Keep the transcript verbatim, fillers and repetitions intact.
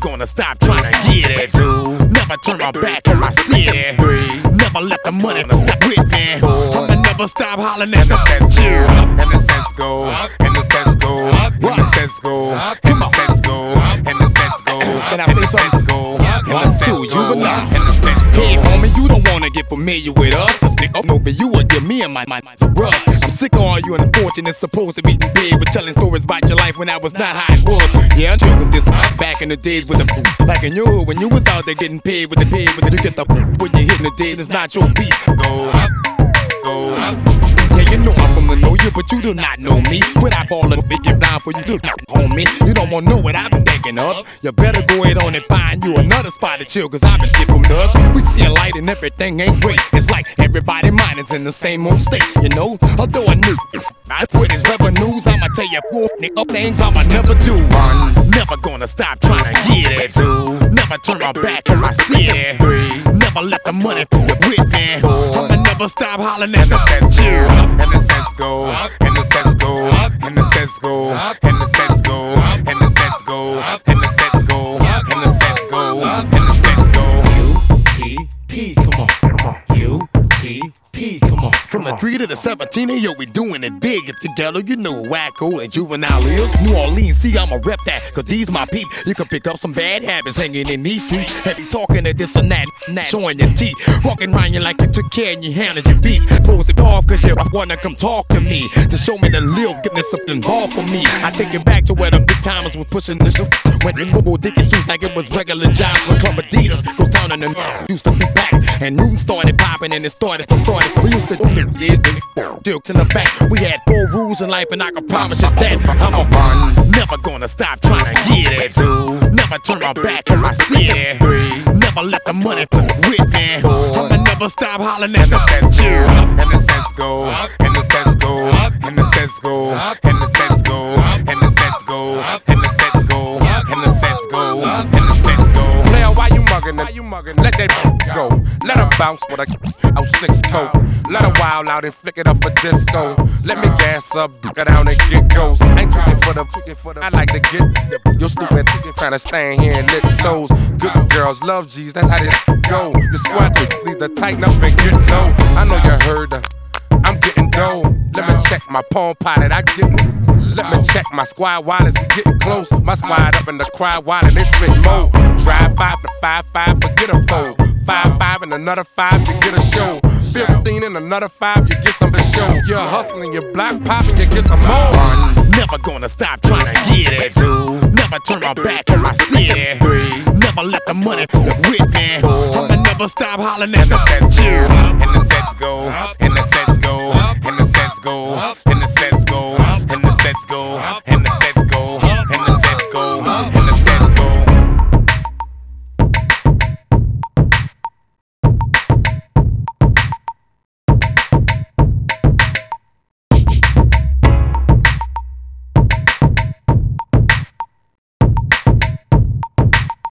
gonna stop trying to get it. Two, never turn my back on my city. Three, never let the money stop with me. Four, I'ma never stop hollering at the sense go, and the sense go, and the sense go, and the sense go, and the sense go, and the sense go. Can I say something? Go, and the two, you and I, and the sense go. Hey, homie, you don't wanna get familiar with us. Nigga, over you or give me and my mind's a rush. I'm sick of all you unfortunate supposed to be big, but telling stories about your life when I was not how it was. Yeah, I'm sure cause this back in the days with the back in your hood when you was out there getting paid with the pay with the you get the when you hitting the days, it's not your beat. Go, go. Yeah, you know I'm from the know you, but you do not know me. When I ball a big down for you, do not homie. You don't wanna know what I've been thinking of. You better go ahead on and find you another spot to chill, cause I've been dipping dust. We see a light and everything ain't great. It's like everybody mind is in the same old state, you know. Although I knew I with his revenues, I'ma tell you four nigga things I'ma never do. One, never gonna stop trying to get it. Two, never turn my back on my city. Three, never let the money pull you with me. Four, I'ma never stop hollering at the sense chill. And the sense go, and the sense go, and the sense go, and the sense go, and the sense go, and the sense go, and the sense go, and the sense go. U T P, come on. U T P, come on. From the three to the seventeen, hey, yo, we doing it big. If together, you know Wacko and Juvenile is. New Orleans, see, I'ma rep that, cause these my peep. You can pick up some bad habits hanging in these streets. Heavy talking to this and that, that showing your teeth. Walking around you like you took care and you handled your beat. Pose it off cause you wanna come talk to me. To show me the live, give me something ball for me. I take it back to where the big timers was pushing this shit. When the mobile dicky suits like it was regular jobs. When Club Adidas goes down and the used to be back. And Newton started popping and it started from started. We used to do this, jokes in the back. We had four rules in life and I can promise you that I'ma run, never gonna stop trying to get it. Two, never turn my back on my city. Three, never let the money put with me. Four, I'ma never stop hollering at the sense chill. And the sense go, and the sense go, and the sense go, and the sense go, and the sense go, and the sense go, and the sense go, and the sense go. Player, why you mugging it? Let that go. Let her bounce with a oh six coat. Let her wild out and flick it up for disco. Let me gas up, go down and get goes. Ain't tweaking for the, tweaking for the. I like to get your stupid trying to stand here and lick toes. Good girls love G's, that's how they go. The squad needs to tighten up and get low. I know you heard her. I'm getting dough. Let me check my palm pilot. I get. Let me check my squad wallets. We getting close. My squad up in the crowd wallet. They spit more. Drive five to five five. Forget a foe. Five five and another five. You get a show. Fifteen and another five. You get some to show. You're hustling. You're block popping. You get some more. One, never gonna stop trying to get it. Two, never turn my back on my city. Three, never let the money pull you with me. Four, I'ma never stop hollering at the sense chill. And the sense go. And the sense go. And the sense go.